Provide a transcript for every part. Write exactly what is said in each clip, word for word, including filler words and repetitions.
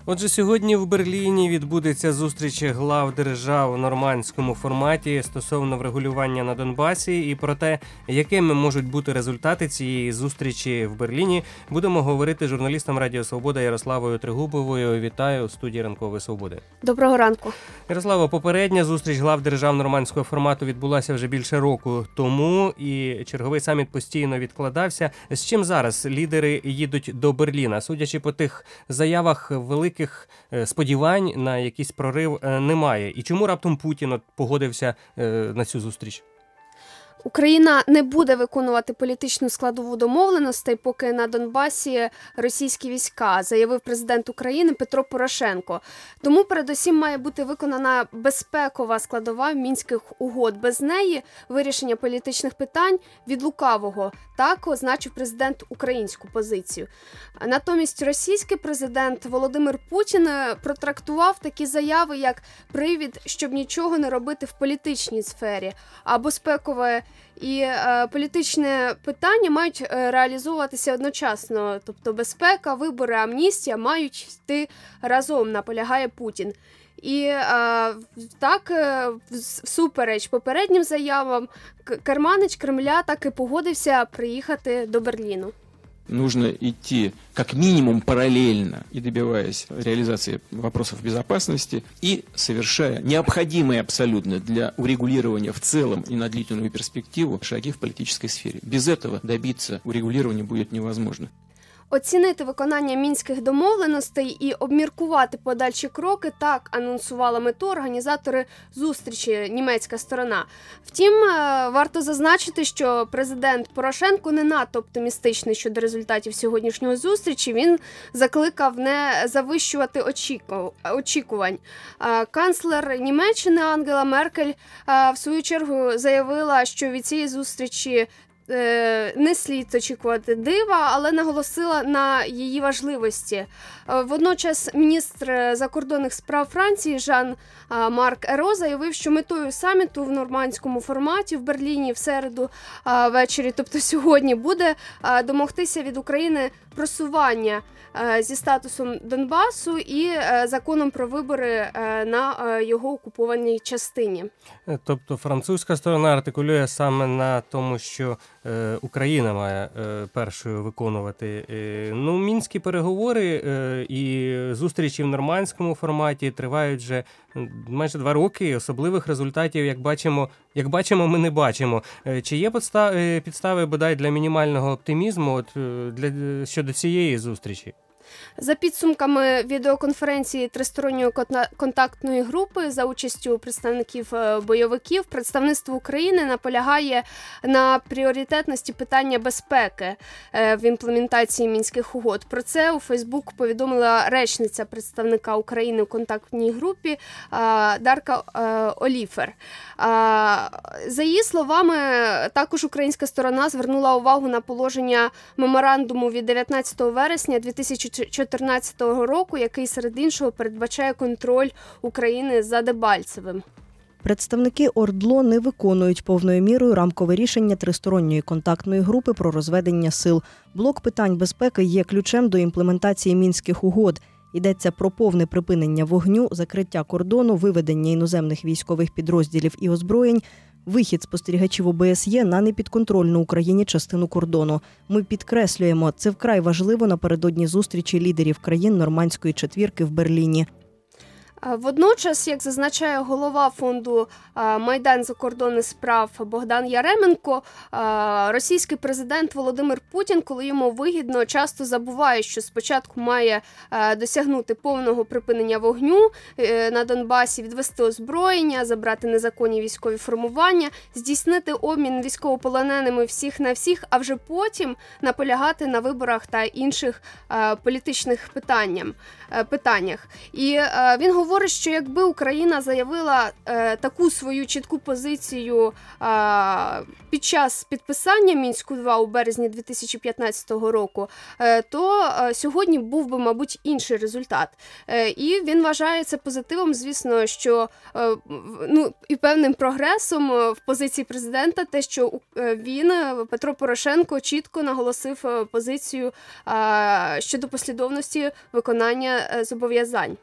Отже, сьогодні в Берліні відбудеться зустріч глав держав у нормандському форматі стосовно врегулювання на Донбасі. І про те, якими можуть бути результати цієї зустрічі в Берліні, будемо говорити з журналістом Радіо Свобода Ярославою Тригубовою. Вітаю у студії Ранкової Свободи. Доброго ранку. Ярослава, попередня зустріч глав держав нормандського формату відбулася вже більше року тому, і черговий саміт постійно відкладався. З чим зараз лідери їдуть до Берліна? Судячи по тих заявах, великих сподівань на якийсь прорив немає. І чому раптом Путін погодився на цю зустріч? Україна не буде виконувати політичну складову домовленостей, поки на Донбасі російські війська, заявив президент України Петро Порошенко. Тому передусім має бути виконана безпекова складова мінських угод. Без неї вирішення політичних питань від лукавого. Так означив президент українську позицію. Натомість російський президент Володимир Путін протрактував такі заяви, як привід, щоб нічого не робити в політичній сфері, а безпекове і е, політичне питання мають е, реалізовуватися одночасно. Тобто безпека, вибори, амністія мають йти разом, наполягає Путін. І е, так, е, всупереч попереднім заявам, керманич Кремля так і погодився приїхати до Берліну. Нужно идти как минимум параллельно и добиваясь реализации вопросов безопасности и совершая необходимые абсолютно для урегулирования в целом и на длительную перспективу шаги в политической сфере. Без этого добиться урегулирования будет невозможно. Оцінити виконання мінських домовленостей і обміркувати подальші кроки – так анонсувала мету організатори зустрічі німецька сторона. Втім, варто зазначити, що президент Порошенко не надто оптимістичний щодо результатів сьогоднішньої зустрічі. Він закликав не завищувати очікувань. Канцлер Німеччини Ангела Меркель в свою чергу заявила, що від цієї зустрічі не слід очікувати дива, але наголосила на її важливості. Водночас міністр закордонних справ Франції Жан-Марк Еро заявив, що метою саміту в нормандському форматі в Берліні в середу ввечері, тобто сьогодні, буде домогтися від України просування зі статусом Донбасу і законом про вибори на його окупованій частині. Тобто французька сторона артикулює саме на тому, що Україна має першою виконувати. Ну, мінські переговори і зустрічі в нормандському форматі тривають вже майже два роки. Особливих результатів, як бачимо, як бачимо, ми не бачимо. Чи є підстави, підстави бодай для мінімального оптимізму от, для, щодо цієї зустрічі? За підсумками відеоконференції тристоронньої контактної групи за участю представників бойовиків, представництво України наполягає на пріоритетності питання безпеки в імплементації мінських угод. Про це у Фейсбук повідомила речниця представника України у контактній групі Дарка Оліфер. За її словами, також українська сторона звернула увагу на положення меморандуму від дев'ятнадцятого вересня дві тисячі чотирнадцятого року, який, серед іншого, передбачає контроль України за Дебальцевим. Представники ОРДЛО не виконують повною мірою рамкове рішення тристоронньої контактної групи про розведення сил. Блок питань безпеки є ключем до імплементації мінських угод. Йдеться про повне припинення вогню, закриття кордону, виведення іноземних військових підрозділів і озброєнь, вихід спостерігачів о Б С Є на непідконтрольну Україні частину кордону. Ми підкреслюємо, це вкрай важливо напередодні зустрічі лідерів країн Нормандської четвірки в Берліні. Водночас, як зазначає голова фонду «Майдан закордонних справ» Богдан Яременко, російський президент Володимир Путін, коли йому вигідно, часто забуває, що спочатку має досягнути повного припинення вогню на Донбасі, відвести озброєння, забрати незаконні військові формування, здійснити обмін військовополоненими всіх на всіх, а вже потім наполягати на виборах та інших політичних питаннях. І він говорить, говорить, що якби Україна заявила е, таку свою чітку позицію е, під час підписання Мінську два у березні дві тисячі п'ятнадцятого року, е, то е, сьогодні був би, мабуть, інший результат. Е, і він вважає це позитивом, звісно, що е, ну, і певним прогресом в позиції президента те, що е, він, Петро Порошенко, чітко наголосив е, позицію е, щодо послідовності виконання е, зобов'язань.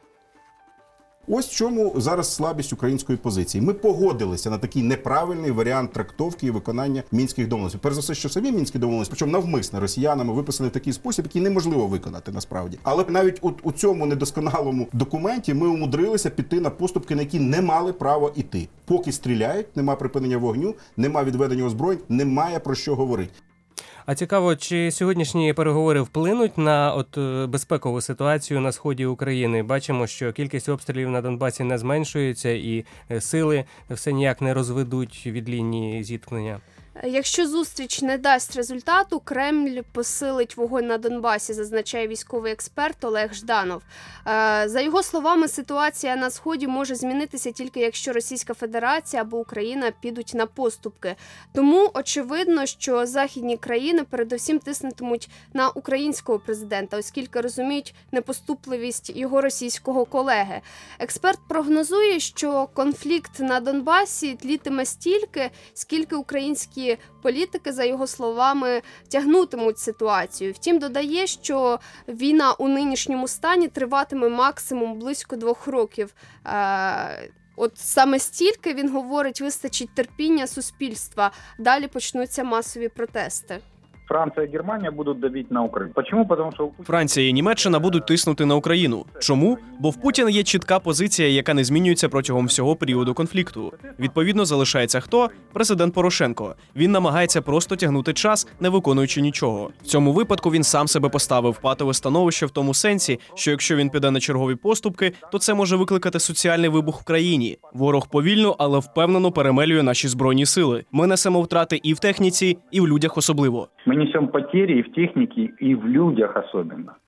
Ось в чому зараз слабість української позиції. Ми погодилися на такий неправильний варіант трактовки і виконання мінських домовленостей. Перш за все, що самі мінські домовленості, причому навмисно росіянами виписали в такий спосіб, який неможливо виконати насправді. Але навіть у, у цьому недосконалому документі ми умудрилися піти на поступки, на які не мали права іти. Поки стріляють, нема припинення вогню, нема відведення озброєнь, немає про що говорити. А цікаво, чи сьогоднішні переговори вплинуть на от е, безпекову ситуацію на сході України? Бачимо, що кількість обстрілів на Донбасі не зменшується і е, сили все ніяк не розведуть від лінії зіткнення. Якщо зустріч не дасть результату, Кремль посилить вогонь на Донбасі, зазначає військовий експерт Олег Жданов. За його словами, ситуація на Сході може змінитися тільки якщо Російська Федерація або Україна підуть на поступки. Тому очевидно, що західні країни передусім тиснутимуть на українського президента, оскільки розуміють непоступливість його російського колеги. Експерт прогнозує, що конфлікт на Донбасі тлітиме стільки, скільки українські політики, за його словами, тягнутимуть ситуацію. Втім, додає, що війна у нинішньому стані триватиме максимум близько двох років. Е- От саме стільки, він говорить, вистачить терпіння суспільства. Далі почнуться масові протести. Франція і Германія будуть давити на Україну. Чому? Тому що Франція і Німеччина будуть тиснути на Україну. Чому? Бо в Путіна є чітка позиція, яка не змінюється протягом всього періоду конфлікту. Відповідно, залишається хто? Президент Порошенко. Він намагається просто тягнути час, не виконуючи нічого. В цьому випадку він сам себе поставив в патове становище в тому сенсі, що якщо він піде на чергові поступки, то це може викликати соціальний вибух в країні. Ворог повільно, але впевнено перемелює наші збройні сили. Ми несемо втрати і в техніці, і в людях особливо. ми несемо потери і в техніці, і в людях особливо.